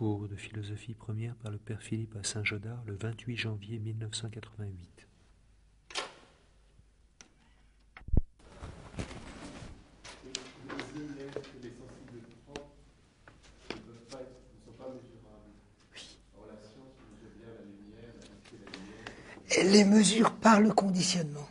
Cours de philosophie première par le Père Philippe à Saint-Jodard le 28 janvier 1988. Elle les mesure par le conditionnement.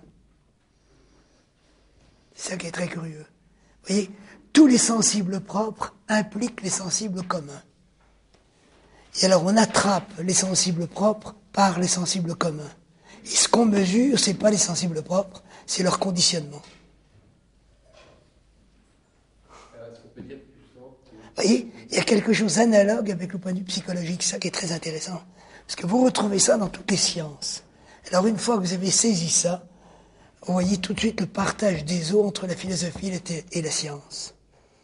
C'est ça qui est très curieux. Vous voyez, tous les sensibles propres impliquent les sensibles communs. Et alors on attrape les sensibles propres par les sensibles communs. Et ce qu'on mesure, c'est pas les sensibles propres, c'est leur conditionnement. Vous voyez, il y a quelque chose d'analogue avec le point de vue psychologique, ça qui est très intéressant. Parce que vous retrouvez ça dans toutes les sciences. Alors une fois que vous avez saisi ça, vous voyez tout de suite le partage des eaux entre la philosophie et la science.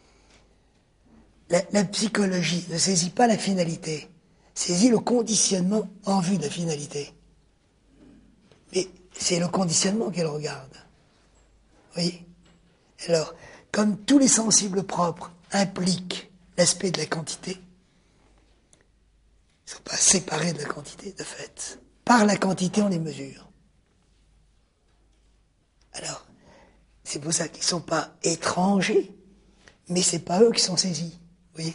La psychologie ne saisit pas la finalité, saisit le conditionnement en vue de la finalité. Mais c'est le conditionnement qu'elle regarde. Vous voyez ? Alors, comme tous les sensibles propres impliquent l'aspect de la quantité, ils ne sont pas séparés de la quantité, de fait. Par la quantité, on les mesure. Alors, c'est pour ça qu'ils ne sont pas étrangers, mais ce n'est pas eux qui sont saisis. Vous voyez ?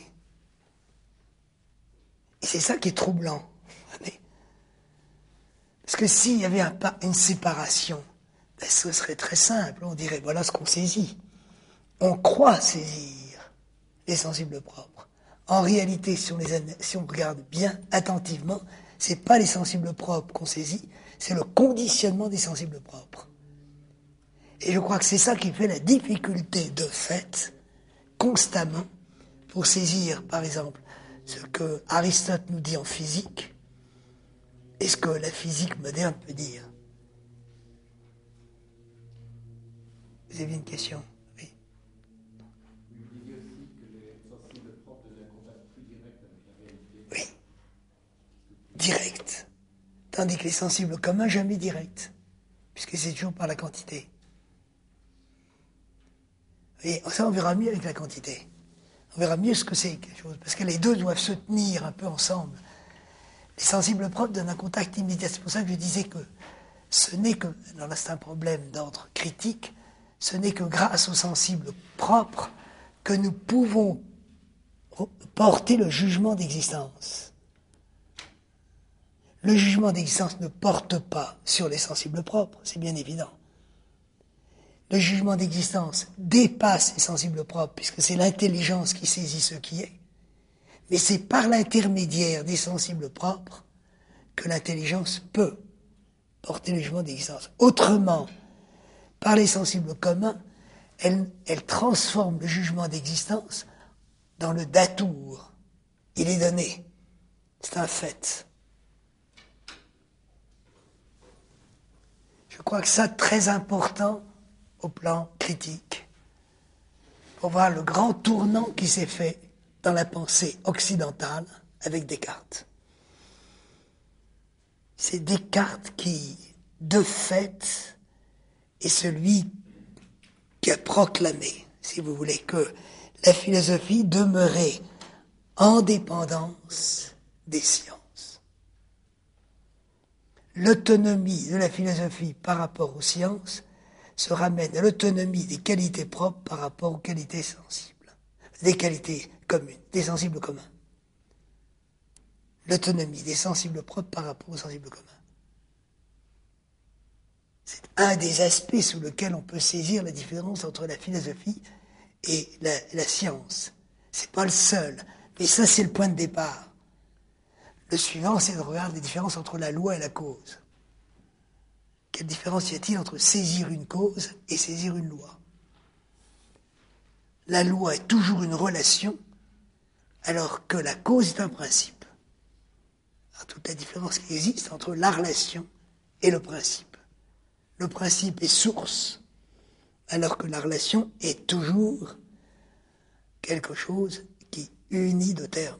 Et c'est ça qui est troublant. Parce que s'il y avait une séparation, ben ce serait très simple. On dirait, voilà ce qu'on saisit. On croit saisir les sensibles propres. En réalité, si on regarde bien attentivement, c'est pas les sensibles propres qu'on saisit, c'est le conditionnement des sensibles propres. Et je crois que c'est ça qui fait la difficulté de fait, constamment, pour saisir, par exemple, ce que Aristote nous dit en physique, et ce que la physique moderne peut dire. Vous avez une question ? Oui. Vous disiez aussi que les sensibles propres devaient un contact plus direct avec la réalité. Oui. Direct. Tandis que les sensibles communs, jamais direct. Puisque c'est toujours par la quantité. Et ça, on verra mieux avec la quantité. On verra mieux ce que c'est quelque chose. Parce que les deux doivent se tenir un peu ensemble. Les sensibles propres donnent un contact immédiat. C'est pour ça que je disais que ce n'est que, alors là c'est un problème d'ordre critique, ce n'est que grâce aux sensibles propres que nous pouvons porter le jugement d'existence. Le jugement d'existence ne porte pas sur les sensibles propres, c'est bien évident. Le jugement d'existence dépasse les sensibles propres, puisque c'est l'intelligence qui saisit ce qui est. Mais c'est par l'intermédiaire des sensibles propres que l'intelligence peut porter le jugement d'existence. Autrement, par les sensibles communs, elle transforme le jugement d'existence dans le datour. Il est donné. C'est un fait. Je crois que ça, très important au plan critique, pour voir le grand tournant qui s'est fait dans la pensée occidentale avec Descartes. C'est Descartes qui, de fait, est celui qui a proclamé, si vous voulez, que la philosophie demeurait en dépendance des sciences. L'autonomie de la philosophie par rapport aux sciences se ramène à l'autonomie des qualités propres par rapport aux qualités sensibles, des qualités communes, des sensibles communs. L'autonomie des sensibles propres par rapport aux sensibles communs. C'est un des aspects sous lequel on peut saisir la différence entre la philosophie et la science. C'est pas le seul, mais ça c'est le point de départ. Le suivant, c'est de regarder les différences entre la loi et la cause. Quelle différence y a-t-il entre saisir une cause et saisir une loi ? La loi est toujours une relation, alors que la cause est un principe. Alors, toute la différence qui existe entre la relation et le principe. Le principe est source, alors que la relation est toujours quelque chose qui unit deux termes.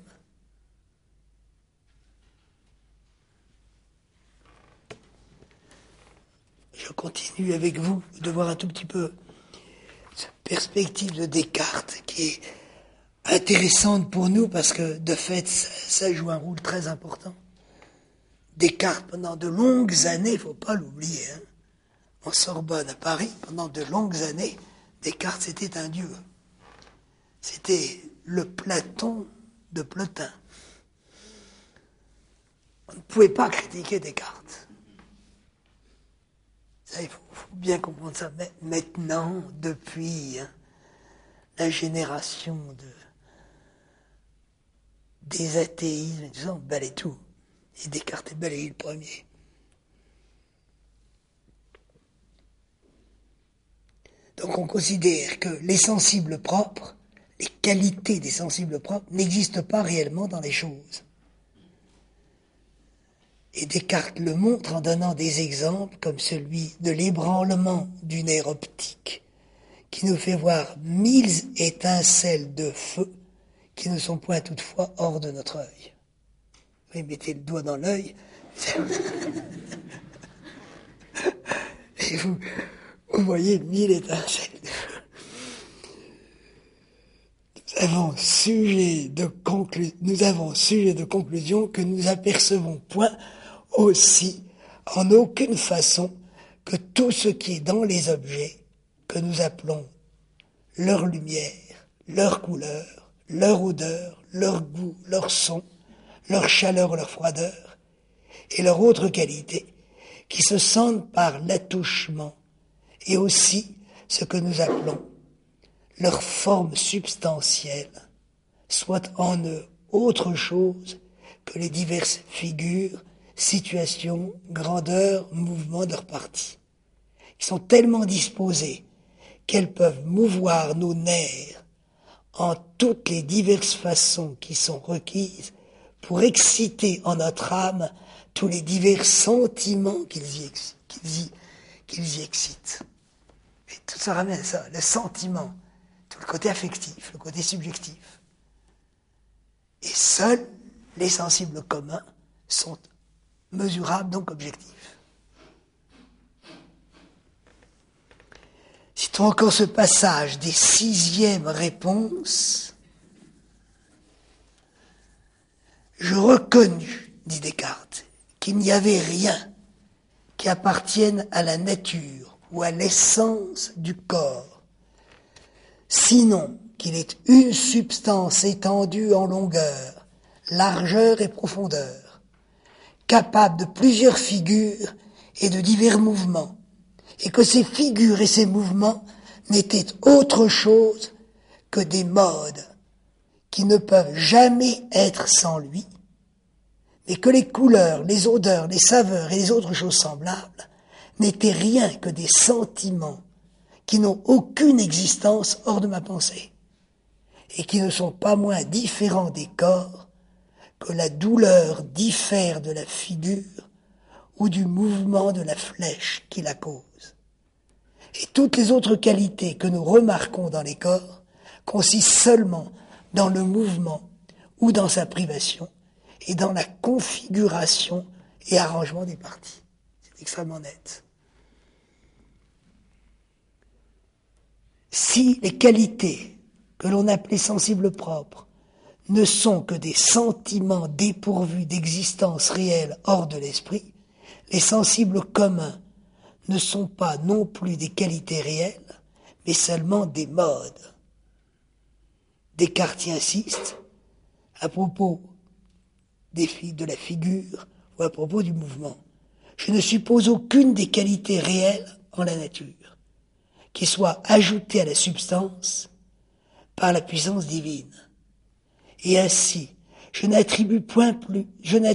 Je continue avec vous de voir un tout petit peu cette perspective de Descartes qui est intéressante pour nous parce que, de fait, ça joue un rôle très important. Descartes, pendant de longues années, il ne faut pas l'oublier, hein, en Sorbonne, à Paris, pendant de longues années, Descartes, c'était un dieu. C'était le Platon de Plotin. On ne pouvait pas critiquer Descartes. Ça, il faut bien comprendre ça. Mais maintenant, depuis la génération des athéismes, tout ça, on balaye tout. Et Descartes est balayé le premier. Donc on considère que les sensibles propres, les qualités des sensibles propres, n'existent pas réellement dans les choses. Et Descartes le montre en donnant des exemples comme celui de l'ébranlement du nerf optique, qui nous fait voir 1000 étincelles de feu qui ne sont point toutefois hors de notre œil. Vous mettez le doigt dans l'œil, et vous voyez 1000 étincelles de feu. Nous avons sujet de conclusion que nous apercevons point aussi, en aucune façon, que tout ce qui est dans les objets, que nous appelons leur lumière, leur couleur, leur odeur, leur goût, leur son, leur chaleur, leur froideur, et leur autre qualité, qui se sentent par l'attouchement, et aussi ce que nous appelons leur forme substantielle, soit en eux autre chose que les diverses figures, situations, grandeurs, mouvements de leurs parties. Ils sont tellement disposés qu'elles peuvent mouvoir nos nerfs en toutes les diverses façons qui sont requises pour exciter en notre âme tous les divers sentiments qu'ils y excitent. Et tout ça ramène à ça, le sentiment, tout le côté affectif, le côté subjectif. Et seuls les sensibles communs sont mesurables, donc objectifs. Citons encore ce passage des 6e réponses. Je reconnus, dit Descartes, qu'il n'y avait rien qui appartienne à la nature ou à l'essence du corps, sinon qu'il est une substance étendue en longueur, largeur et profondeur, capable de plusieurs figures et de divers mouvements, et que ces figures et ces mouvements n'étaient autre chose que des modes qui ne peuvent jamais être sans lui, mais que les couleurs, les odeurs, les saveurs et les autres choses semblables n'étaient rien que des sentiments qui n'ont aucune existence hors de ma pensée, et qui ne sont pas moins différents des corps que la douleur diffère de la figure ou du mouvement de la flèche qui la cause. Et toutes les autres qualités que nous remarquons dans les corps consistent seulement dans le mouvement ou dans sa privation et dans la configuration et arrangement des parties. C'est extrêmement net. Si les qualités que l'on appelait sensibles propres ne sont que des sentiments dépourvus d'existence réelle hors de l'esprit, les sensibles communs ne sont pas non plus des qualités réelles, mais seulement des modes. Descartes y insiste à propos de la figure ou à propos du mouvement. Je ne suppose aucune des qualités réelles en la nature qui soit ajoutée à la substance par la puissance divine. Et ainsi, je n'attribue point plus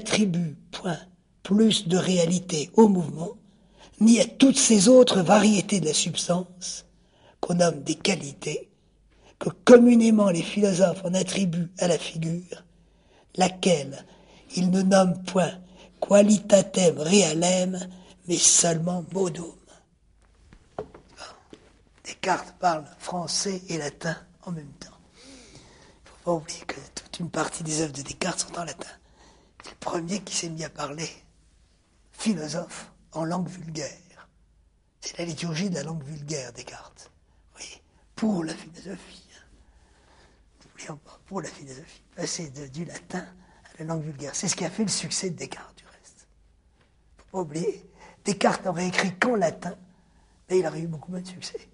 de réalité au mouvement, ni à toutes ces autres variétés de la substance, qu'on nomme des qualités, que communément les philosophes en attribuent à la figure, laquelle ils ne nomment point qualitatem realem, mais seulement modum. Descartes parle français et latin en même temps. Il ne faut pas oublier que toute une partie des œuvres de Descartes sont en latin. C'est le premier qui s'est mis à parler philosophe en langue vulgaire. C'est la liturgie de la langue vulgaire, Descartes. Oui, pour la philosophie. n'oublions pas, pour la philosophie, passer du latin à la langue vulgaire. C'est ce qui a fait le succès de Descartes, du reste. Il ne faut pas oublier. Descartes n'aurait écrit qu'en latin, mais il aurait eu beaucoup moins de succès.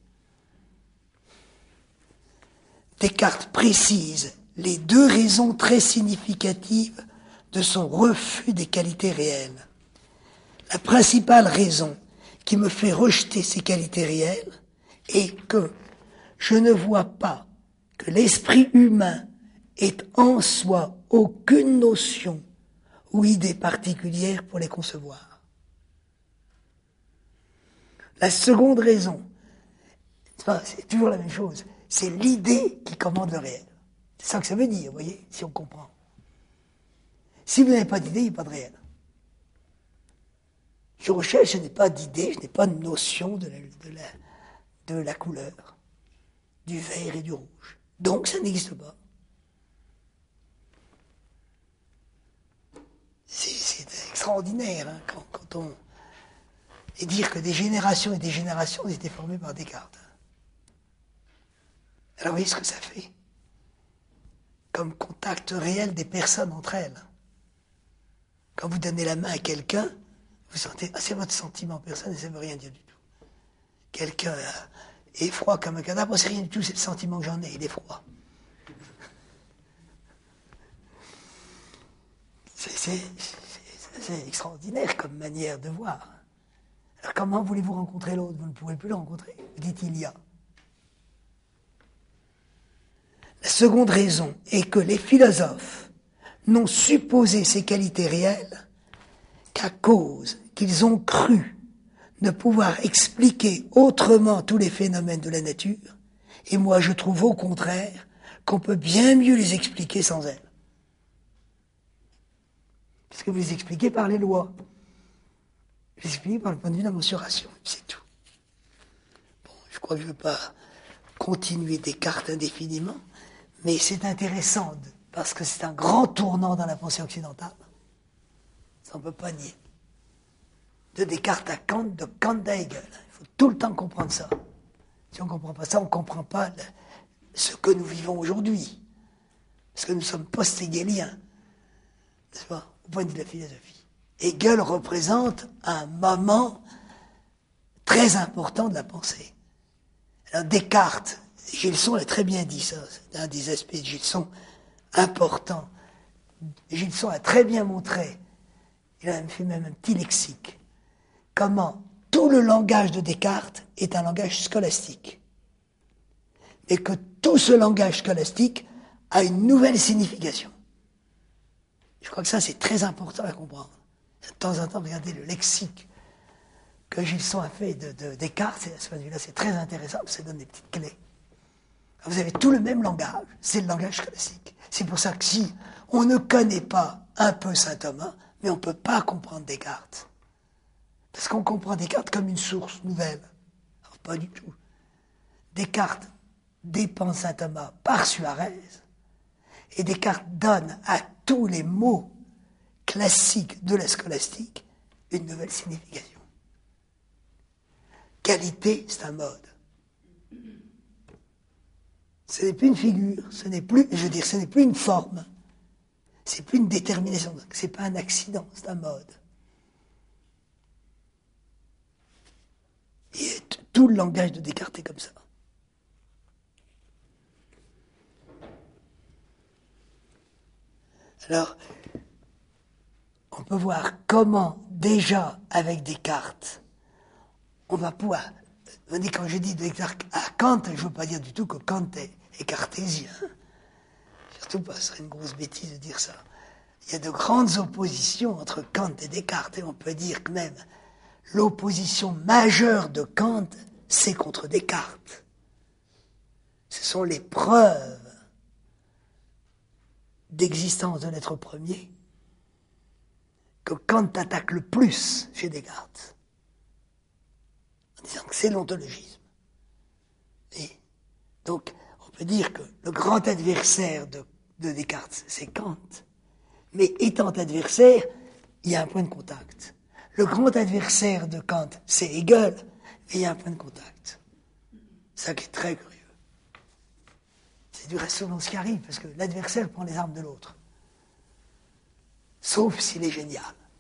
Descartes précise les deux raisons très significatives de son refus des qualités réelles. La principale raison qui me fait rejeter ces qualités réelles est que je ne vois pas que l'esprit humain ait en soi aucune notion ou idée particulière pour les concevoir. La seconde raison, c'est toujours la même chose, c'est l'idée qui commande le réel. C'est ça que ça veut dire, vous voyez, si on comprend. Si vous n'avez pas d'idée, il n'y a pas de réel. Je recherche, je n'ai pas d'idée, je n'ai pas de notion de la couleur, du vert et du rouge. Donc ça n'existe pas. C'est extraordinaire hein, quand on... Et dire que des générations et des générations ont été formées par Descartes. Alors vous voyez ce que ça fait comme contact réel des personnes entre elles. Quand vous donnez la main à quelqu'un, vous sentez, c'est votre sentiment personnel, ça ne veut rien dire du tout. Quelqu'un est froid comme un cadavre, c'est rien du tout, c'est le sentiment que j'en ai, il est froid. C'est extraordinaire comme manière de voir. Alors comment voulez-vous rencontrer l'autre? Vous ne pouvez plus le rencontrer. Vous dites il y a. La seconde raison est que les philosophes n'ont supposé ces qualités réelles qu'à cause qu'ils ont cru ne pouvoir expliquer autrement tous les phénomènes de la nature, et moi je trouve au contraire qu'on peut bien mieux les expliquer sans elles. Parce que vous les expliquez par les lois. Vous les expliquez par le point de vue de la mensuration, c'est tout. Bon, je crois que je ne vais pas continuer Descartes indéfiniment, mais c'est intéressant parce que c'est un grand tournant dans la pensée occidentale. Ça on ne peut pas nier. De Descartes à Kant, de Kant à Hegel. Il faut tout le temps comprendre ça. Si on ne comprend pas ça, on ne comprend pas ce que nous vivons aujourd'hui. Parce que nous sommes post-hégéliens, n'est-ce pas, au point de vue de la philosophie. Hegel représente un moment très important de la pensée. Alors Descartes, Gilson l'a très bien dit ça, c'est un des aspects de Gilson importants. Gilson a très bien montré, il a fait même un petit lexique, comment tout le langage de Descartes est un langage scolastique. Et que tout ce langage scolastique a une nouvelle signification. Je crois que ça, c'est très important à comprendre. De temps en temps, regardez le lexique que Gilson a fait de Descartes, à ce point de vue-là, c'est très intéressant, ça donne des petites clés. Vous avez tout le même langage, c'est le langage scolastique. C'est pour ça que si on ne connaît pas un peu saint Thomas, mais on ne peut pas comprendre Descartes. Parce qu'on comprend Descartes comme une source nouvelle. Alors, pas du tout. Descartes dépense saint Thomas par Suarez, et Descartes donne à tous les mots classiques de la scolastique une nouvelle signification. Qualité, c'est un mode. Ce n'est plus une figure, ce n'est plus une forme, c'est plus une détermination, c'est pas un accident, c'est un mode. Et tout le langage de Descartes est comme ça. Alors, on peut voir comment, déjà, avec Descartes, on va pouvoir... Quand je dis Descartes à Kant, je ne veux pas dire du tout que Kant est cartésien. Surtout pas, ce serait une grosse bêtise de dire ça. Il y a de grandes oppositions entre Kant et Descartes, et on peut dire que même l'opposition majeure de Kant, c'est contre Descartes. Ce sont les preuves d'existence de l'être premier que Kant attaque le plus chez Descartes, en disant que c'est l'ontologisme. Et donc, on peut dire que le grand adversaire de Descartes, c'est Kant, mais étant adversaire, il y a un point de contact. Le grand adversaire de Kant, c'est Hegel, mais il y a un point de contact. Ça qui est très curieux. C'est du reste souvent ce qui arrive, parce que l'adversaire prend les armes de l'autre. Sauf s'il est génial.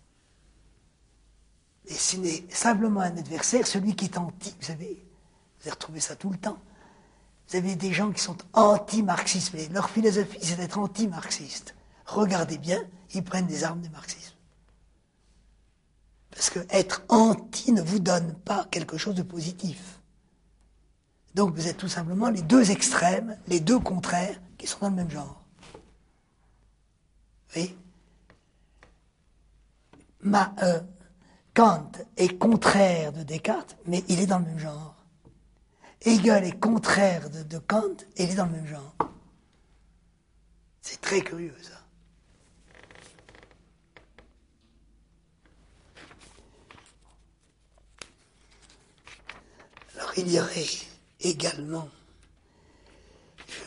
Et ce n'est simplement un adversaire, celui qui est anti, vous avez retrouvé ça tout le temps. Vous avez des gens qui sont anti-marxistes, mais leur philosophie, c'est d'être anti-marxiste. Regardez bien, ils prennent des armes du marxisme. Parce que être anti ne vous donne pas quelque chose de positif. Donc vous êtes tout simplement les deux extrêmes, les deux contraires, qui sont dans le même genre. Oui. Kant est contraire de Descartes, mais il est dans le même genre. Hegel est contraire de Kant, et il est dans le même genre. C'est très curieux, ça. Alors, il y aurait également, j'ai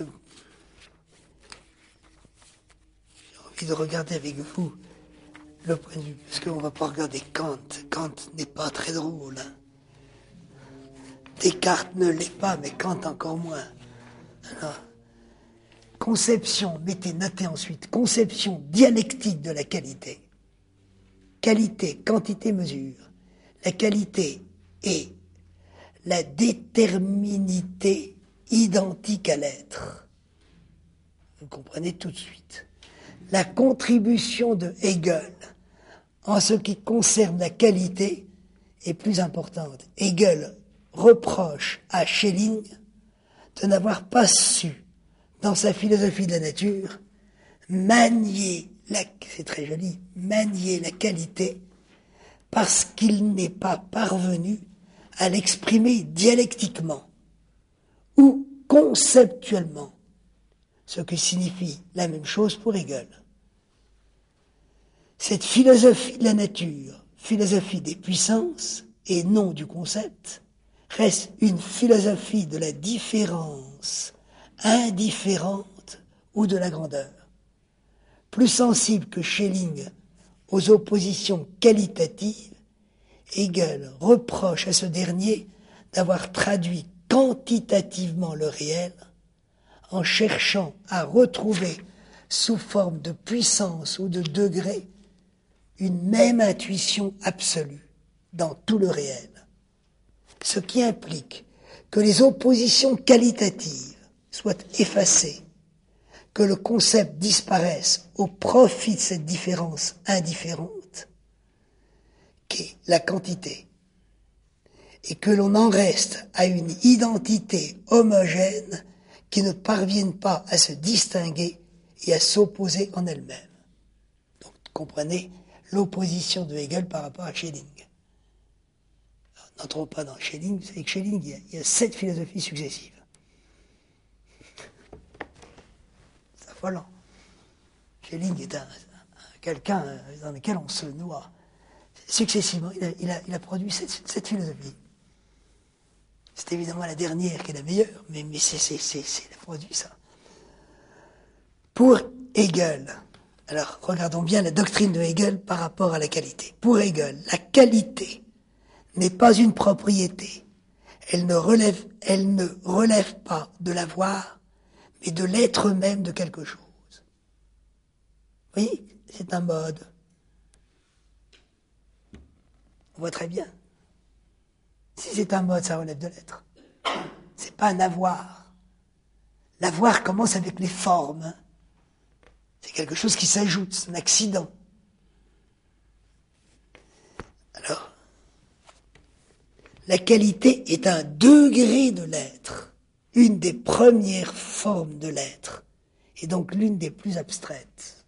envie de regarder avec vous le point de vue, parce qu'on ne va pas regarder Kant. Kant n'est pas très drôle. Hein. Descartes ne l'est pas, mais Kant encore moins. Alors, conception, notez ensuite, conception dialectique de la qualité. Qualité, quantité, mesure. La qualité est la déterminité identique à l'être. Vous comprenez tout de suite. La contribution de Hegel en ce qui concerne la qualité est plus importante. Hegel reproche à Schelling de n'avoir pas su, dans sa philosophie de la nature, manier c'est très joli, manier la qualité parce qu'il n'est pas parvenu à l'exprimer dialectiquement ou conceptuellement, ce qui signifie la même chose pour Hegel. Cette philosophie de la nature, philosophie des puissances et non du concept, reste une philosophie de la différence indifférente ou de la grandeur. Plus sensible que Schelling aux oppositions qualitatives, Hegel reproche à ce dernier d'avoir traduit quantitativement le réel en cherchant à retrouver sous forme de puissance ou de degré une même intuition absolue dans tout le réel. Ce qui implique que les oppositions qualitatives soient effacées, que le concept disparaisse au profit de cette différence indifférente qu'est la quantité, et que l'on en reste à une identité homogène qui ne parvienne pas à se distinguer et à s'opposer en elle-même. Donc, comprenez l'opposition de Hegel par rapport à Schelling. N'entrons pas dans Schelling, vous savez que Schelling, il y a 7 philosophies successives. C'est affolant. Schelling est quelqu'un dans lequel on se noie. Successivement, il a produit 7 philosophies. C'est évidemment la dernière qui est la meilleure, mais il a produit ça. Pour Hegel, alors regardons bien la doctrine de Hegel par rapport à la qualité. Pour Hegel, la qualité n'est pas une propriété. Elle ne relève pas de l'avoir, mais de l'être même de quelque chose. Oui, c'est un mode. On voit très bien. Si c'est un mode, ça relève de l'être. C'est pas un avoir. L'avoir commence avec les formes. C'est quelque chose qui s'ajoute, c'est un accident. Alors, la qualité est un degré de l'être, une des premières formes de l'être, et donc l'une des plus abstraites.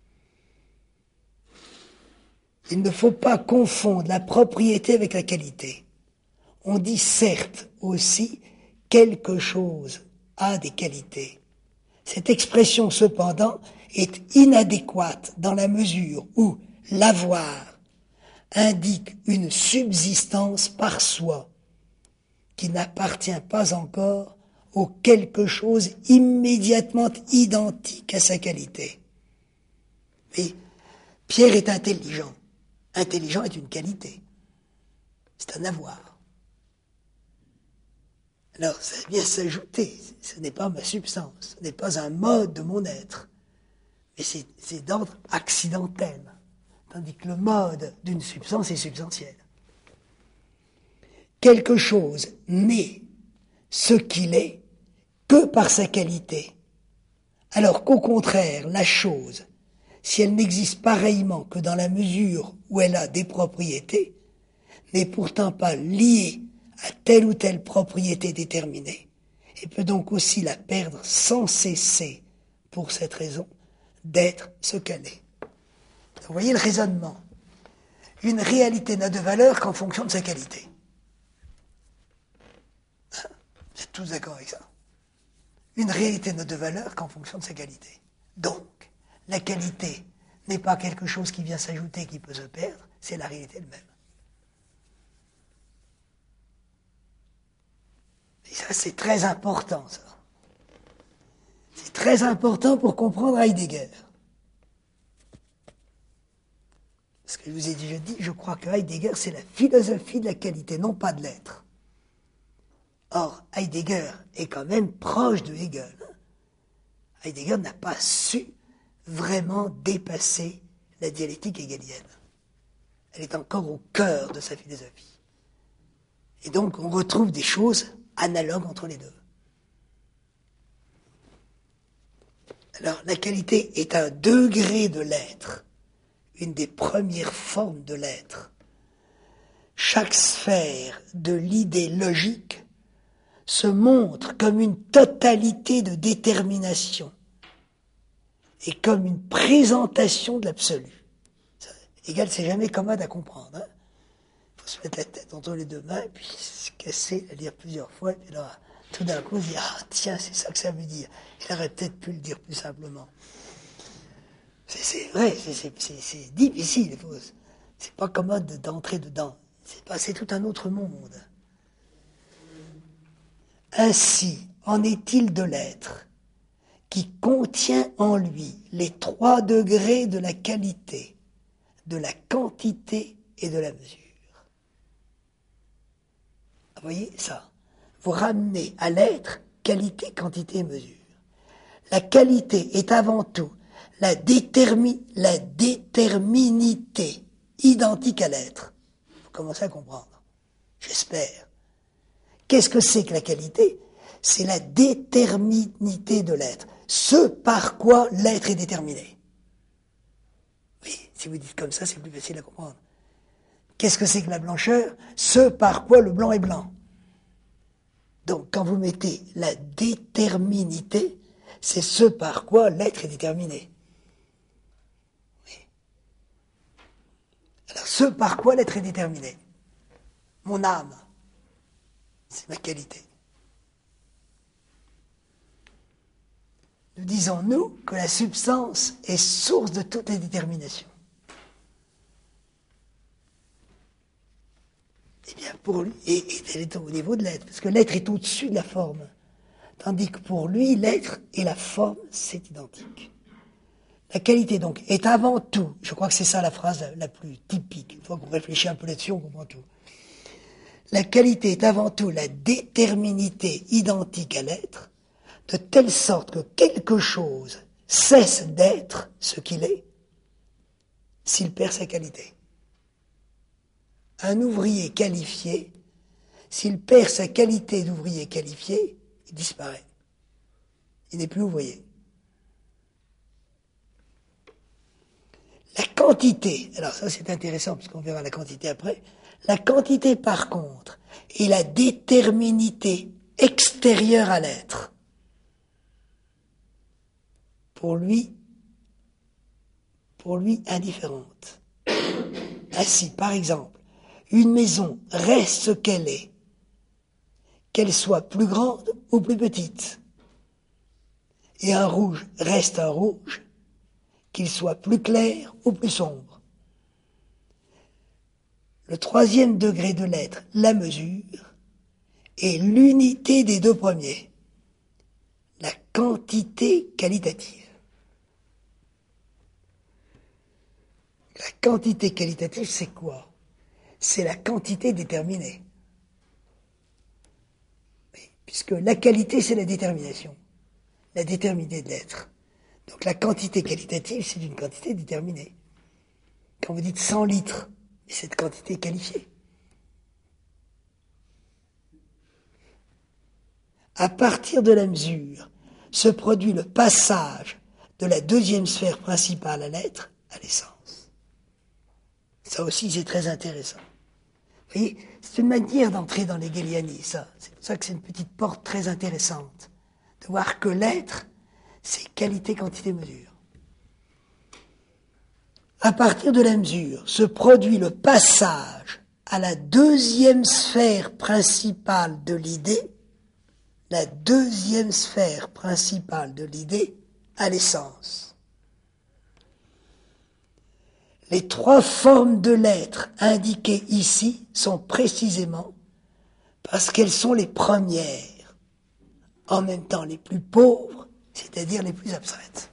Il ne faut pas confondre la propriété avec la qualité. On dit certes aussi quelque chose a des qualités. Cette expression cependant est inadéquate dans la mesure où l'avoir indique une subsistance par soi qui n'appartient pas encore au quelque chose immédiatement identique à sa qualité. Mais Pierre est intelligent. Intelligent est une qualité. C'est un avoir. Alors, ça vient s'ajouter. Ce n'est pas ma substance, ce n'est pas un mode de mon être, mais c'est d'ordre accidentel. Tandis que le mode d'une substance est substantiel. Quelque chose n'est ce qu'il est que par sa qualité, alors qu'au contraire, la chose, si elle n'existe pareillement que dans la mesure où elle a des propriétés, n'est pourtant pas liée à telle ou telle propriété déterminée, et peut donc aussi la perdre sans cesser, pour cette raison, d'être ce qu'elle est. Vous voyez le raisonnement. Une réalité n'a de valeur qu'en fonction de sa qualité. Vous êtes tous d'accord avec ça? Une réalité n'a de valeur qu'en fonction de sa qualité. Donc, la qualité n'est pas quelque chose qui vient s'ajouter, qui peut se perdre, c'est la réalité elle-même. Et ça, c'est très important, ça. C'est très important pour comprendre Heidegger. Ce que je vous ai déjà dit, je crois que Heidegger, c'est la philosophie de la qualité, non pas de l'être. Or, Heidegger est quand même proche de Hegel. Heidegger n'a pas su vraiment dépasser la dialectique hegelienne. Elle est encore au cœur de sa philosophie. Et donc, on retrouve des choses analogues entre les deux. Alors, la qualité est un degré de l'être, une des premières formes de l'être. Chaque sphère de l'idée logique se montre comme une totalité de détermination et comme une présentation de l'absolu. Hegel, c'est jamais commode à comprendre. Il faut se mettre la tête entre les deux mains, puis se casser, la lire plusieurs fois, et là, tout d'un coup, on se dit, ah tiens, c'est ça que ça veut dire. Il aurait peut-être pu le dire plus simplement. C'est vrai, c'est difficile. C'est pas commode d'entrer dedans. C'est tout un autre monde. Ainsi en est-il de l'être, qui contient en lui les 3 degrés de la qualité, de la quantité et de la mesure. Vous voyez ça? Vous ramenez à l'être qualité, quantité et mesure. La qualité est avant tout la déterminité identique à l'être. Vous commencez à comprendre, j'espère. Qu'est-ce que c'est que la qualité? C'est la déterminité de l'être. Ce par quoi l'être est déterminé. Oui, si vous dites comme ça, c'est plus facile à comprendre. Qu'est-ce que c'est que la blancheur? Ce par quoi le blanc est blanc. Donc, quand vous mettez la déterminité, c'est ce par quoi l'être est déterminé. Oui. Alors, ce par quoi l'être est déterminé. Mon âme. C'est ma qualité. Nous disons, nous, que la substance est source de toutes les déterminations. Eh bien, pour lui, et elle est au niveau de l'être, parce que l'être est au-dessus de la forme. Tandis que pour lui, l'être et la forme, c'est identique. La qualité, donc, est avant tout, je crois que c'est ça la phrase la plus typique, une fois qu'on réfléchit un peu là-dessus, on comprend tout. La qualité est avant tout la déterminité identique à l'être, de telle sorte que quelque chose cesse d'être ce qu'il est s'il perd sa qualité. Un ouvrier qualifié, s'il perd sa qualité d'ouvrier qualifié, il disparaît. Il n'est plus ouvrier. La quantité, alors ça c'est intéressant parce qu'on verra la quantité après. La quantité par contre est la déterminité extérieure à l'être. Pour lui indifférente. Ainsi, par exemple, une maison reste ce qu'elle est, qu'elle soit plus grande ou plus petite. Et un rouge reste un rouge, qu'il soit plus clair ou plus sombre. Le 3e degré de l'être, la mesure, est l'unité des 2 premiers, la quantité qualitative. La quantité qualitative, c'est quoi? C'est la quantité déterminée. puisque la qualité, c'est la détermination, la déterminée de l'être. Donc la quantité qualitative, c'est une quantité déterminée. Quand vous dites 100 litres, cette quantité est qualifiée. À partir de la mesure, se produit le passage de la deuxième sphère principale à l'être à l'essence. Ça aussi, c'est très intéressant. Vous voyez, c'est une manière d'entrer dans l'hégélianie, ça. C'est pour ça que c'est une petite porte très intéressante. De voir que l'être, c'est qualité, quantité, mesure. À partir de la mesure, se produit le passage à la deuxième sphère principale de l'idée, la deuxième sphère principale de l'idée à l'essence. Les trois formes de l'être indiquées ici sont précisément parce qu'elles sont les premières, en même temps les plus pauvres, c'est-à-dire les plus abstraites.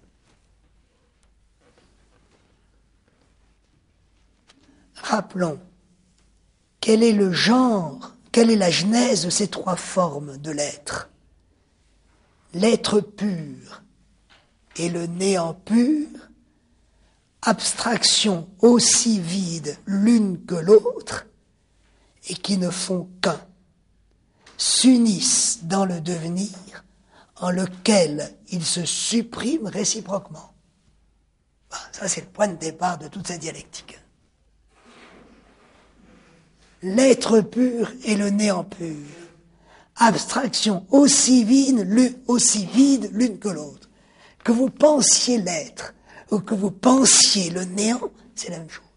Rappelons, quel est le genre, quelle est la genèse de ces trois formes de l'être? L'être pur et le néant pur, abstraction aussi vide l'une que l'autre, et qui ne font qu'un, s'unissent dans le devenir en lequel ils se suppriment réciproquement. Ça, c'est le point de départ de toute cette dialectique. L'être pur et le néant pur, abstraction aussi vide l'une que l'autre. Que vous pensiez l'être ou que vous pensiez le néant, c'est la même chose.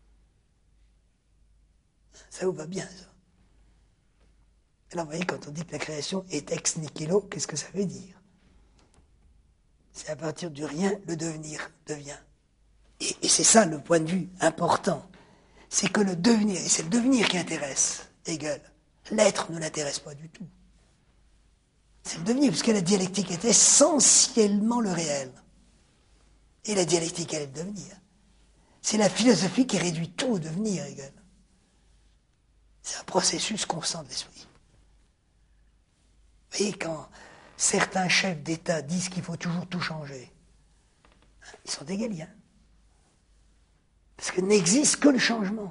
Ça vous va bien, ça? Alors vous voyez, quand on dit que la création est ex nihilo, qu'est-ce que ça veut dire? C'est à partir du rien, le devenir devient. Et c'est ça le point de vue important. C'est que le devenir, et c'est le devenir qui intéresse Hegel, l'être ne l'intéresse pas du tout. C'est le devenir, puisque la dialectique est essentiellement le réel. Et la dialectique, elle est le devenir. C'est la philosophie qui réduit tout au devenir, Hegel. C'est un processus constant de l'esprit. Vous voyez, quand certains chefs d'État disent qu'il faut toujours tout changer, ils sont hegéliens. Parce que n'existe que le changement.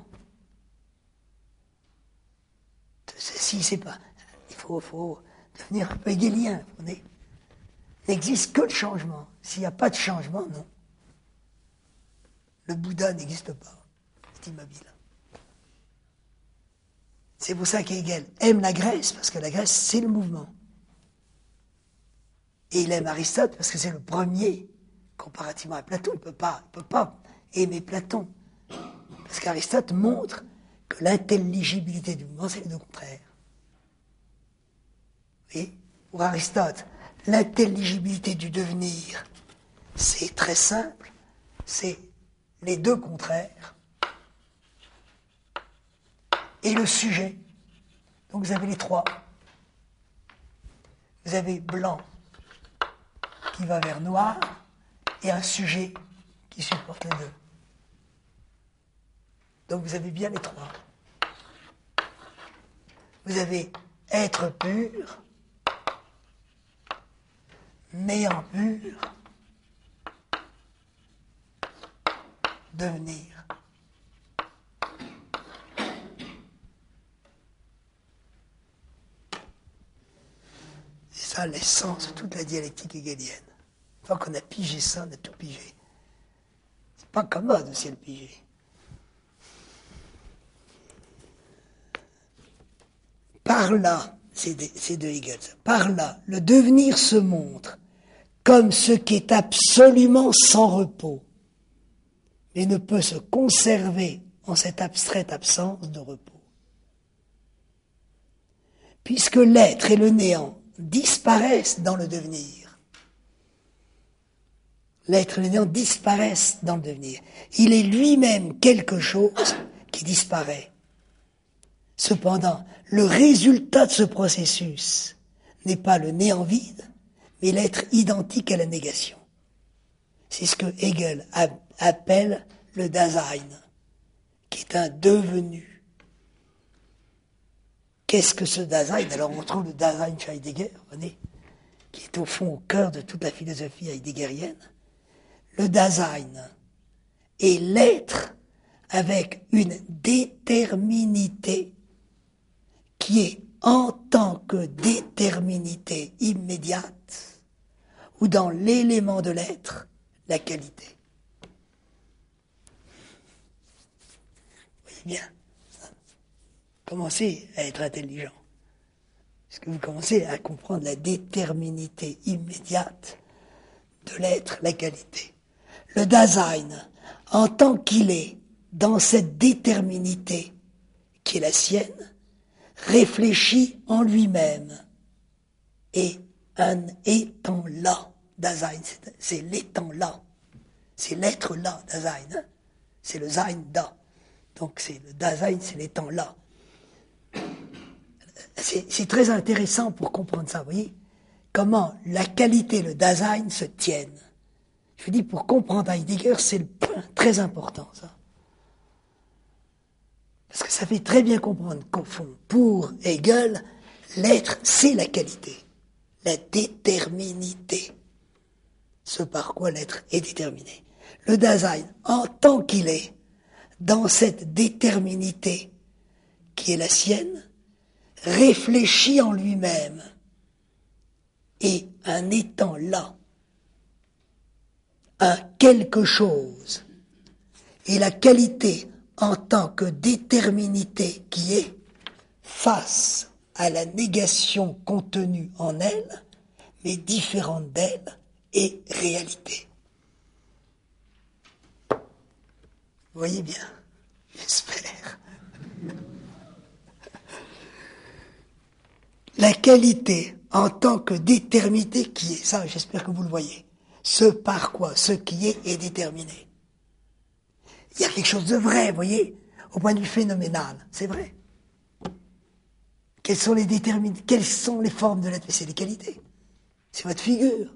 Si c'est pas, il faut devenir un peu hegélien. N'existe que le changement. S'il n'y a pas de changement, non. Le Bouddha n'existe pas. C'est immobile. C'est pour ça qu'Hegel aime la Grèce, parce que la Grèce, c'est le mouvement. Et il aime Aristote, parce que c'est le premier, comparativement à Platon. Il ne peut pas aimer Platon. Parce qu'Aristote montre que l'intelligibilité du mouvement, c'est les deux contraires. Et pour Aristote, l'intelligibilité du devenir, c'est très simple, c'est les deux contraires et le sujet. Donc vous avez les trois. Vous avez blanc qui va vers noir et un sujet qui supporte les deux. Donc vous avez bien les trois. Vous avez être pur, néant pur, devenir. C'est ça l'essence de toute la dialectique hegélienne. Une fois qu'on a pigé ça, on a tout pigé. C'est pas commode aussi le piger. Par là, c'est de Hegel, par là, le devenir se montre comme ce qui est absolument sans repos, mais ne peut se conserver en cette abstraite absence de repos. Puisque l'être et le néant disparaissent dans le devenir. L'être et le néant disparaissent dans le devenir. Il est lui-même quelque chose qui disparaît. Cependant, le résultat de ce processus n'est pas le néant vide, mais l'être identique à la négation. C'est ce que Hegel appelle le Dasein, qui est un devenu. Qu'est-ce que ce Dasein? Alors on trouve le Dasein chez Heidegger, voyez, qui est au fond au cœur de toute la philosophie heideggerienne. Le Dasein est l'être avec une déterminité qui est en tant que déterminité immédiate ou dans l'élément de l'être, la qualité. Vous voyez bien, commencez à être intelligent. Parce que vous commencez à comprendre la déterminité immédiate de l'être, la qualité. Le Dasein, en tant qu'il est dans cette déterminité qui est la sienne, réfléchit en lui-même et un étant là, Dasein, c'est l'étant là, c'est l'être là, Dasein, c'est le Sein da. Donc c'est le Dasein, c'est l'étant là. C'est très intéressant pour comprendre ça, vous voyez, comment la qualité, le Dasein se tiennent. Je vous dis, pour comprendre Heidegger, c'est le point très important, ça. Parce que ça fait très bien comprendre qu'au fond, pour Hegel, l'être, c'est la qualité, la déterminité, ce par quoi l'être est déterminé. Le Dasein, en tant qu'il est, dans cette déterminité qui est la sienne, réfléchit en lui-même et un étant là, un quelque chose, et la qualité en tant que déterminité qui est face à la négation contenue en elle, mais différente d'elle, et réalité. Vous voyez bien, j'espère. La qualité en tant que déterminité qui est, ça j'espère que vous le voyez, ce par quoi ce qui est déterminé. Il y a quelque chose de vrai, vous voyez, au point de vue phénoménal, c'est vrai. Quelles sont les formes de l'être? C'est les qualités. C'est votre figure.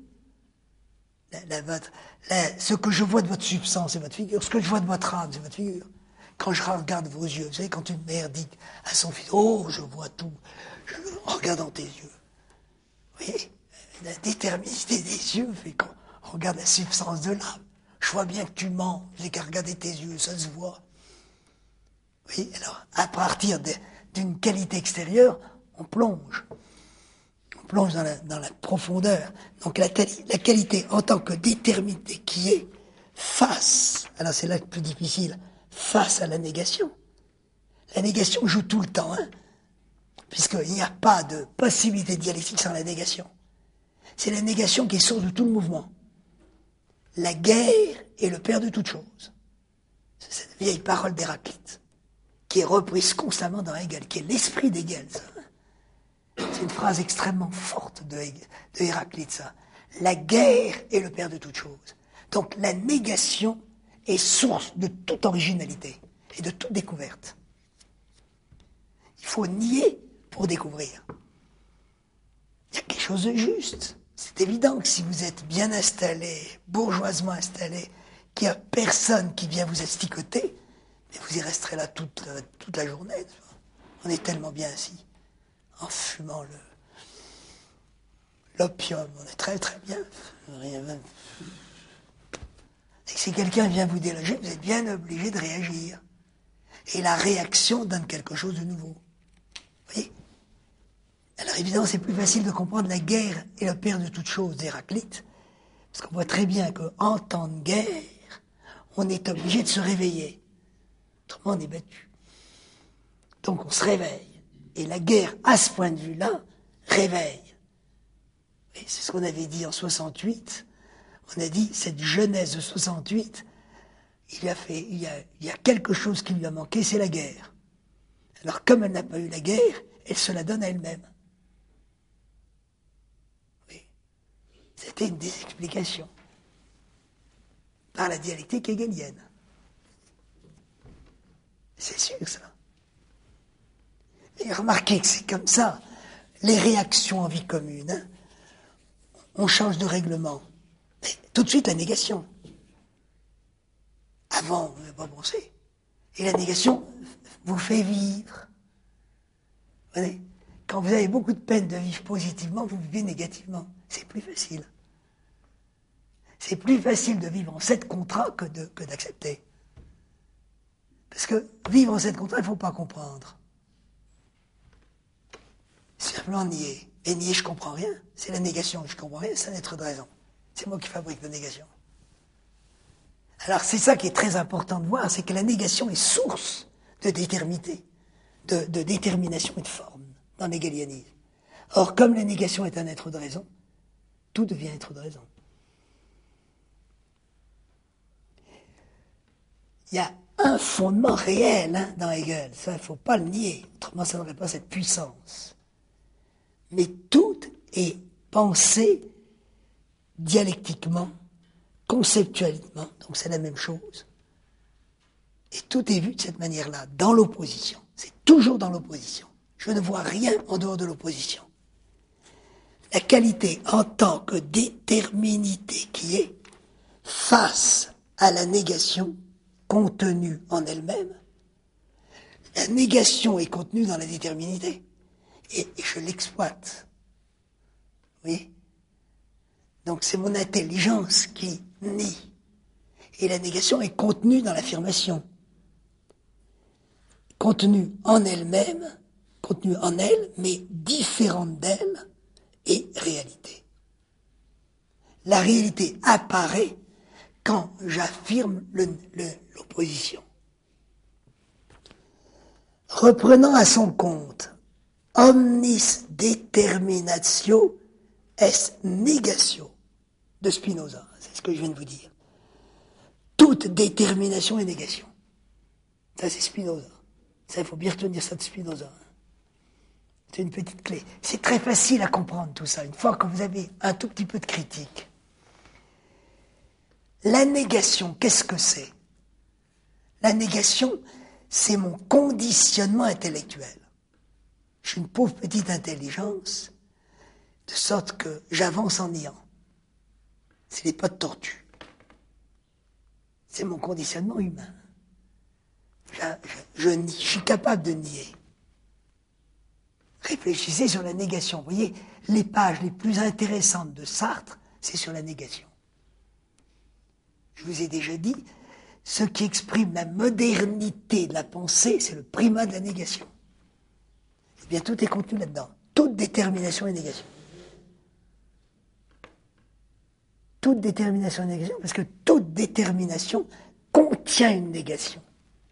Ce que je vois de votre substance, c'est votre figure. Ce que je vois de votre âme, c'est votre figure. Quand je regarde vos yeux, vous savez, quand une mère dit à son fils, oh, je vois tout, en regardant tes yeux. Vous voyez, la déterminité des yeux fait qu'on regarde la substance de l'âme. Je vois bien que tu mens, j'ai qu'à regarder tes yeux, ça se voit. Oui, alors, à partir d'une qualité extérieure, on plonge. On plonge dans la profondeur. Donc la qualité en tant que déterminité qui est face, alors c'est là le plus difficile, face à la négation. La négation joue tout le temps, hein, puisqu'il n'y a pas de possibilité dialectique sans la négation. C'est la négation qui est source de tout le mouvement. La guerre est le père de toute chose. C'est cette vieille parole d'Héraclite, qui est reprise constamment dans Hegel, qui est l'esprit d'Hegel, ça. C'est une phrase extrêmement forte de Héraclite, ça. La guerre est le père de toute chose. Donc la négation est source de toute originalité et de toute découverte. Il faut nier pour découvrir. Il y a quelque chose de juste. C'est évident que si vous êtes bien installé, bourgeoisement installé, qu'il n'y a personne qui vient vous asticoter, mais vous y resterez là toute la journée. On est tellement bien assis, en fumant l'opium, on est très très bien. Et si quelqu'un vient vous déloger, vous êtes bien obligé de réagir. Et la réaction donne quelque chose de nouveau. Vous voyez ? Alors évidemment, c'est plus facile de comprendre la guerre est le père de toute chose d'Héraclite, parce qu'on voit très bien qu'en temps de guerre, on est obligé de se réveiller. Autrement, on est battu. Donc on se réveille. Et la guerre, à ce point de vue-là, réveille. Et c'est ce qu'on avait dit en 68. On a dit, cette jeunesse de 68, il y a quelque chose qui lui a manqué, c'est la guerre. Alors comme elle n'a pas eu la guerre, elle se la donne à elle-même. Oui. C'était une des explications par la dialectique hegelienne. C'est sûr, ça. Et remarquez que c'est comme ça. Les réactions en vie commune, hein, on change de règlement. Mais tout de suite, la négation. Avant, vous n'avez pas pensé. Et la négation vous fait vivre. Vous voyez, quand vous avez beaucoup de peine de vivre positivement, vous vivez négativement. C'est plus facile. C'est plus facile de vivre en 7 contrats que d'accepter. Parce que vivre en 7 contrats, il ne faut pas comprendre. C'est simplement nier. Et nier, je ne comprends rien. C'est la négation, je ne comprends rien, c'est un être de raison. C'est moi qui fabrique la négation. Alors c'est ça qui est très important de voir, c'est que la négation est source de déterminité, de détermination et de forme dans l'égalianisme. Or, comme la négation est un être de raison, tout devient être de raison. Il y a un fondement réel dans Hegel, ça il ne faut pas le nier, autrement ça n'aurait pas cette puissance. Mais tout est pensé dialectiquement, conceptuellement, donc c'est la même chose. Et tout est vu de cette manière-là, dans l'opposition. C'est toujours dans l'opposition. Je ne vois rien en dehors de l'opposition. La qualité en tant que déterminité qui est face à la négation contenue en elle-même. La négation est contenue dans la déterminité. Et je l'exploite. Vous voyez ? Donc c'est mon intelligence qui nie. Et la négation est contenue dans l'affirmation. Contenue en elle-même, contenue en elle, mais différente d'elle, et réalité. La réalité apparaît quand j'affirme l'opposition. Reprenant à son compte, omnis determinatio est negatio de Spinoza, c'est ce que je viens de vous dire. Toute détermination est négation. Ça c'est Spinoza. Ça il faut bien retenir ça de Spinoza. C'est une petite clé. C'est très facile à comprendre tout ça, une fois que vous avez un tout petit peu de critique. La négation, qu'est-ce que c'est ? La négation, c'est mon conditionnement intellectuel. Je suis une pauvre petite intelligence, de sorte que j'avance en niant. C'est les pas de tortue. C'est mon conditionnement humain. Je nie, je suis capable de nier. Réfléchissez sur la négation. Vous voyez, les pages les plus intéressantes de Sartre, c'est sur la négation. Je vous ai déjà dit, ce qui exprime la modernité de la pensée, c'est le primat de la négation. Eh bien, tout est contenu là-dedans. Toute détermination est négation. Toute détermination est négation, parce que toute détermination contient une négation.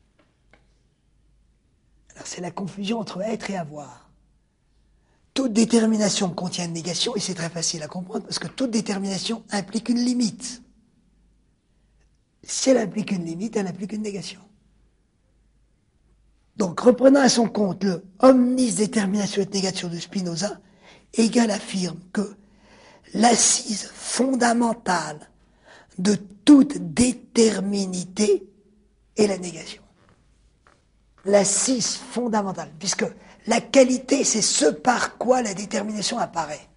Alors, c'est la confusion entre être et avoir. Toute détermination contient une négation, et c'est très facile à comprendre, parce que toute détermination implique une limite. Si elle implique une limite, elle implique une négation. Donc, reprenant à son compte le omnis déterminatio et négation de Spinoza, Hegel affirme que l'assise fondamentale de toute déterminité est la négation. L'assise fondamentale, puisque la qualité, c'est ce par quoi la détermination apparaît.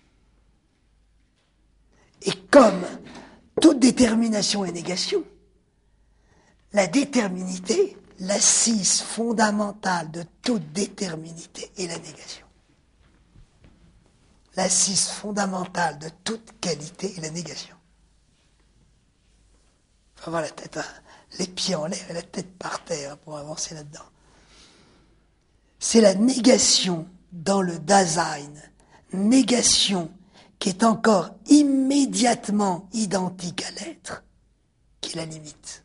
Et comme toute détermination est négation, la déterminité, l'assise fondamentale de toute déterminité est la négation. L'assise fondamentale de toute qualité est la négation. Il faut avoir la tête, les pieds en l'air et la tête par terre pour avancer là-dedans. C'est la négation dans le Dasein, négation qui est encore immédiatement identique à l'être, qui est la limite.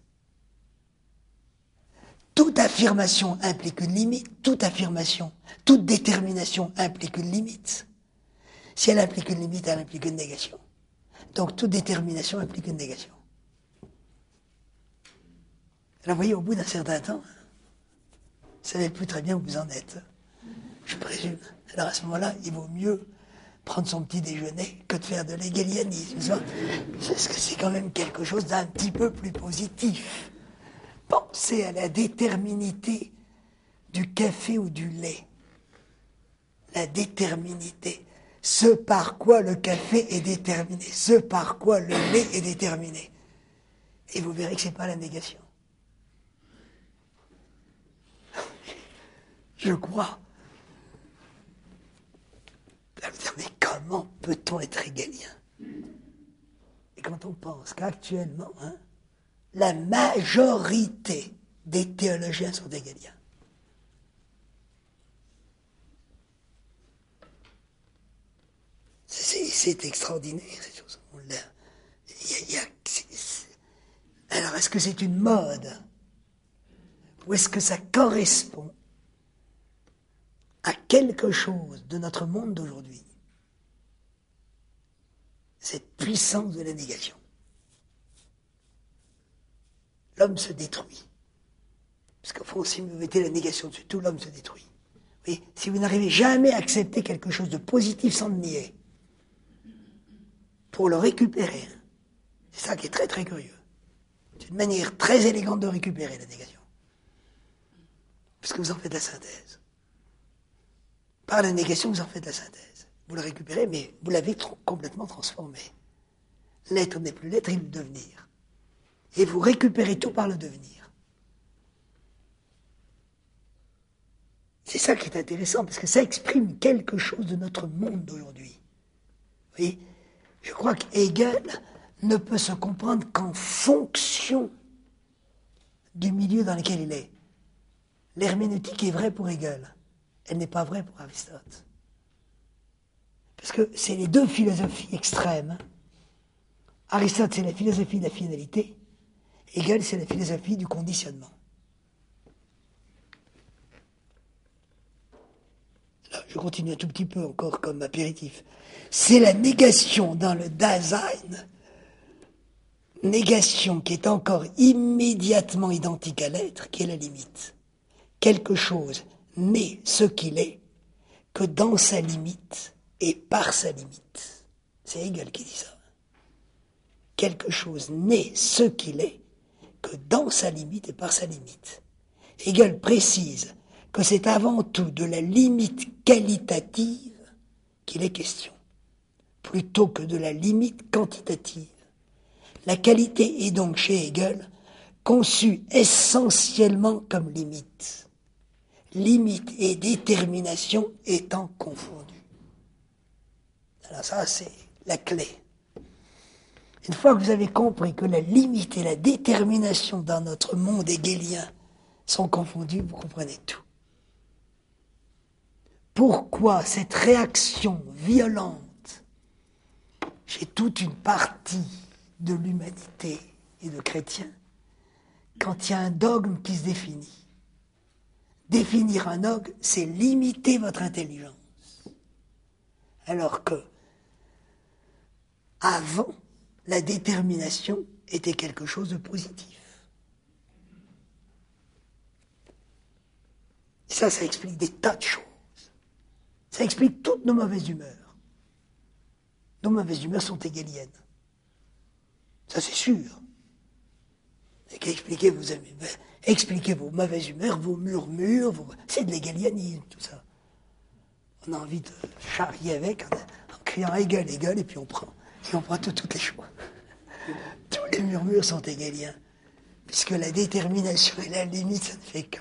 Toute affirmation implique une limite, toute affirmation, toute détermination implique une limite. Si elle implique une limite, elle implique une négation. Donc toute détermination implique une négation. Alors vous voyez, au bout d'un certain temps, vous ne savez plus très bien où vous en êtes, je présume. Alors à ce moment-là, il vaut mieux prendre son petit déjeuner que de faire de l'hégélianisme. Parce que c'est quand même quelque chose d'un petit peu plus positif. Pensez à la déterminité du café ou du lait. La déterminité. Ce par quoi le café est déterminé. Ce par quoi le lait est déterminé. Et vous verrez que ce n'est pas la négation. Je crois. peut-on être hegelien? Et quand on pense qu'actuellement, la majorité des théologiens sont hegeliens, c'est extraordinaire, cette chose. Alors, est-ce que c'est une mode? Ou est-ce que ça correspond à quelque chose de notre monde d'aujourd'hui? Cette puissance de la négation. L'homme se détruit. Parce qu'au fond, si vous mettez la négation dessus, tout l'homme se détruit. Oui, si vous n'arrivez jamais à accepter quelque chose de positif sans le nier, pour le récupérer, c'est ça qui est très très curieux. C'est une manière très élégante de récupérer la négation. Parce que vous en faites la synthèse. Par la négation, vous en faites la synthèse. Vous le récupérez, mais vous l'avez complètement transformé. L'être n'est plus l'être, il est le devenir. Et vous récupérez tout par le devenir. C'est ça qui est intéressant, parce que ça exprime quelque chose de notre monde d'aujourd'hui. Vous voyez, je crois qu'Hegel ne peut se comprendre qu'en fonction du milieu dans lequel il est. L'herméneutique est vraie pour Hegel. Elle n'est pas vraie pour Aristote. Parce que c'est les deux philosophies extrêmes. Aristote, c'est la philosophie de la finalité. Hegel, c'est la philosophie du conditionnement. Là, je continue un tout petit peu encore comme apéritif. C'est la négation dans le Dasein, négation qui est encore immédiatement identique à l'être, qui est la limite. Quelque chose n'est ce qu'il est que dans sa limite et par sa limite. C'est Hegel qui dit ça. Quelque chose n'est ce qu'il est que dans sa limite et par sa limite. Hegel précise que c'est avant tout de la limite qualitative qu'il est question, plutôt que de la limite quantitative. La qualité est donc chez Hegel conçue essentiellement comme limite. Limite et détermination étant confondues. Alors ça, c'est la clé. Une fois que vous avez compris que la limite et la détermination dans notre monde hegelien sont confondues, vous comprenez tout. Pourquoi cette réaction violente chez toute une partie de l'humanité et de chrétiens quand il y a un dogme qui se définit? Définir un dogme, c'est limiter votre intelligence. Alors que, avant, la détermination était quelque chose de positif. Ça explique des tas de choses. Ça explique toutes nos mauvaises humeurs. Nos mauvaises humeurs sont hegeliennes. Ça, c'est sûr. Et qu'expliquez expliquez vos mauvaises humeurs, vos murmures, c'est de l'hegelianisme, tout ça. On a envie de charrier avec en criant Hegel, Hegel, et puis on prend toutes les choses. Tous les murmures sont hegeliens, puisque la détermination et la limite, ça ne fait qu'un.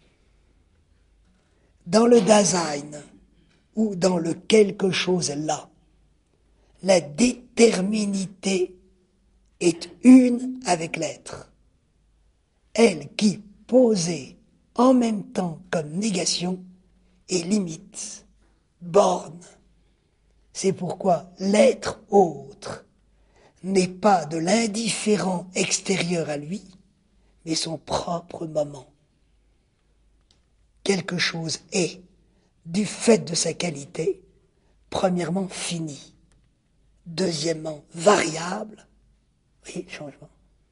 Dans le Dasein, ou dans le quelque chose là, la déterminité est une avec l'être. Elle qui, posée en même temps comme négation, est limite, borne. C'est pourquoi l'être autre n'est pas de l'indifférent extérieur à lui, mais son propre moment. Quelque chose est, du fait de sa qualité, premièrement fini, deuxièmement variable, oui, changement,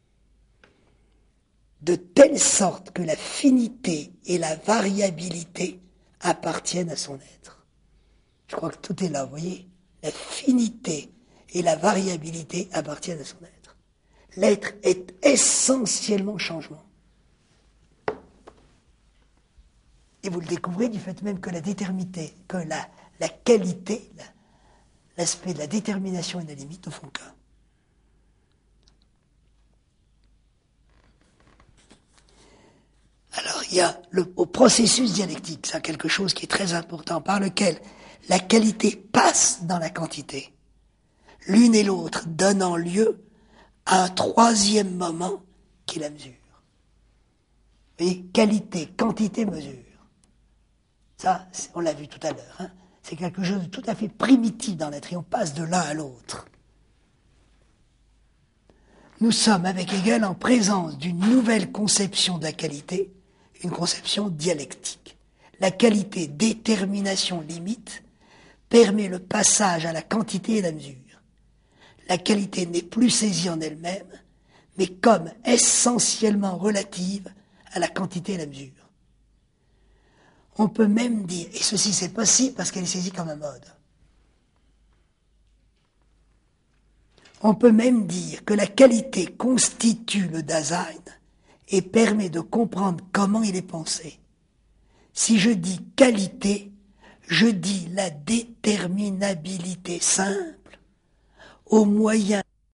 de telle sorte que la finité et la variabilité appartiennent à son être. Je crois que tout est là, vous voyez. La finité et la variabilité appartiennent à son être. L'être est essentiellement changement. Et vous le découvrez du fait même que la déterminité, que la qualité, l'aspect de la détermination et de la limite ne font qu'un. Alors il y a au processus dialectique, ça quelque chose qui est très important, par lequel la qualité passe dans la quantité. l'une et l'autre donnant lieu à un troisième moment qui est la mesure. Vous voyez, qualité, quantité, mesure. Ça, on l'a vu tout à l'heure, hein. C'est quelque chose de tout à fait primitif dans l'être, et on passe de l'un à l'autre. Nous sommes avec Hegel en présence d'une nouvelle conception de la qualité, une conception dialectique. La qualité, détermination limite, permet le passage à la quantité et la mesure. La qualité n'est plus saisie en elle-même, mais comme essentiellement relative à la quantité et la mesure. On peut même dire, et ceci c'est possible parce qu'elle est saisie comme un mode, on peut même dire que la qualité constitue le Dasein et permet de comprendre comment il est pensé. Si je dis qualité, je dis la déterminabilité simple au moyen